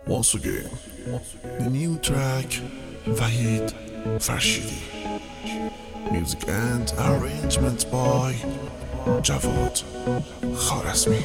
Once again, the new track, Vahid Farshidi. Music and arrangement by Javad Kharasmi.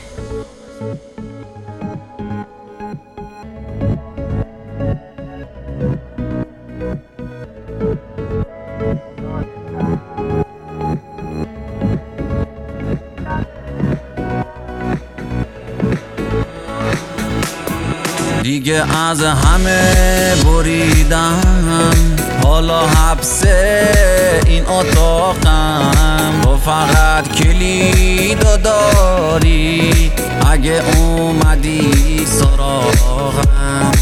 دیگه از همه بریدم، حالا حبس این اتاقم. تو فقط کلیدو داری اگه اومدی سراغم.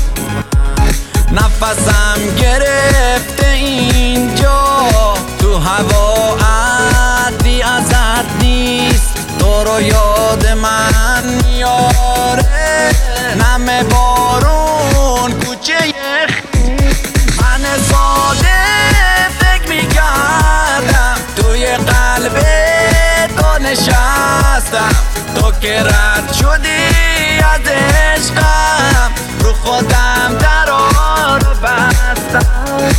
نفسم گرفته اینجا، تو هوا عدی ازت نیست. تو رو یاد من میاره نم بارون کوچه من ساده فکر میکردم توی قلب تو نشستم. تو که رد شدی از عشقم، رو خودم درا رو بستم.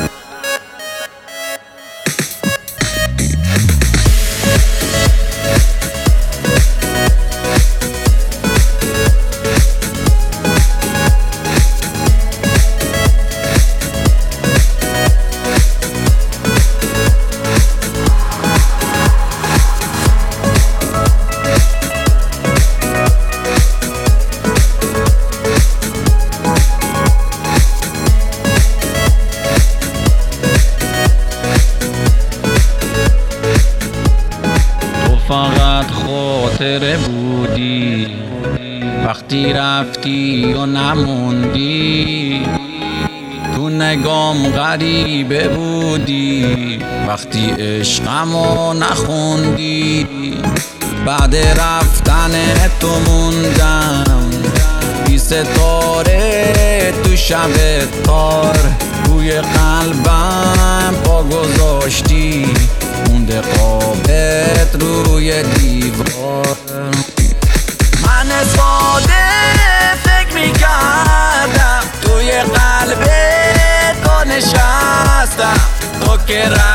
فقط خاطره بودی وقتی رفتی و نموندی. تو نگام غریبه بودی وقتی عشقمو نخوندی. بعد رفتن تو موندم بی ستاره تو شب تار. روی قلبم پا گذاشتی، مونده قابت روی دیوار. من ساده فکر میکردم توی قلب تو نشستم. تو که